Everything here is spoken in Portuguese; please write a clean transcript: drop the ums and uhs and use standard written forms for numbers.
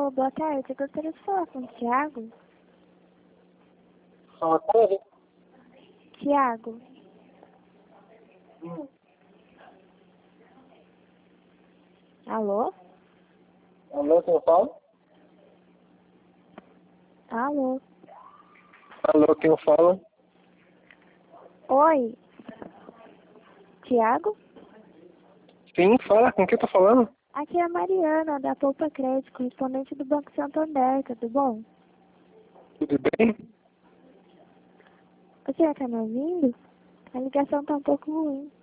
Alô, boa tarde. Eu gostaria de falar com o Thiago. Fala com ele. Thiago. Alô? Alô, quem fala? Alô? Alô, quem fala? Oi? Thiago? Sim, fala, com quem tá falando? Aqui é a Mariana, da Poupa Crédito, correspondente do Banco Santander, tudo bom? Tudo bem? O senhor tá me ouvindo? A ligação tá um pouco ruim.